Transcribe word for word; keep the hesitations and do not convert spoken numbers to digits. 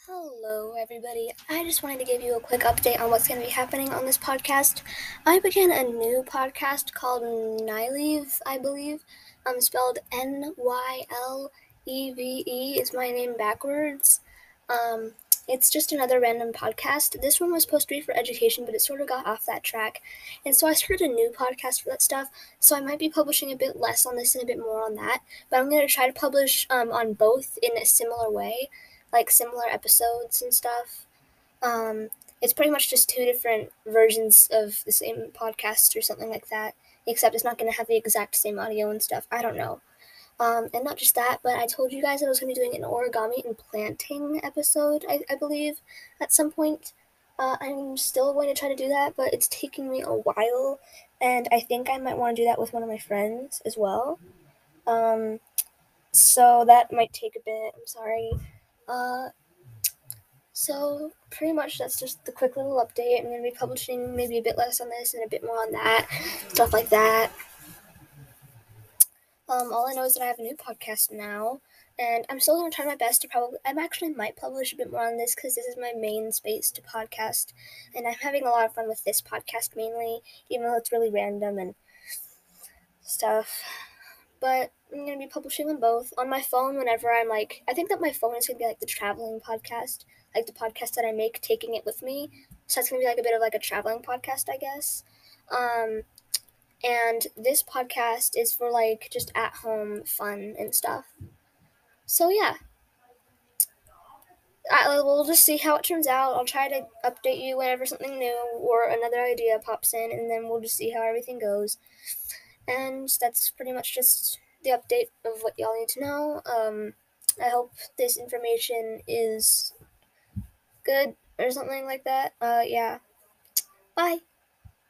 Hello, everybody. I just wanted to give you a quick update on what's going to be happening on this podcast. I began a new podcast called Nyleve, I believe. Um, spelled N Y L E V E is my name backwards. Um, it's just another random podcast. This one was supposed to be for education, but it sort of got off that track. And so I started a new podcast for that stuff. So I might be publishing a bit less on this and a bit more on that. But I'm going to try to publish um, on both in a similar way, like similar episodes and stuff. Um, it's pretty much just two different versions of the same podcast or something like that, except it's not going to have the exact same audio and stuff. I don't know. Um, and not just that, but I told you guys that I was going to be doing an origami and planting episode, I, I believe, at some point. Uh, I'm still going to try to do that, but it's taking me a while, and I think I might want to do that with one of my friends as well. Um, so that might take a bit. I'm sorry. Uh, So pretty much that's just the quick little update. I'm going to be publishing maybe a bit less on this and a bit more on that, stuff like that. Um, all I know is that I have a new podcast now, and I'm still going to try my best to probably, I'm actually might publish a bit more on this because this is my main space to podcast, and I'm having a lot of fun with this podcast mainly, even though it's really random and stuff. But I'm going to be publishing them both on my phone whenever I'm like, I think that my phone is going to be like the traveling podcast, like the podcast that I make, taking it with me. So that's going to be like a bit of like a traveling podcast, I guess. Um, and this podcast is for like just at home fun and stuff. So yeah, I, we'll just see how it turns out. I'll try to update you whenever something new or another idea pops in, and then we'll just see how everything goes. And that's pretty much just the update of what y'all need to know. Um, I hope this information is good or something like that. Uh, yeah. Bye.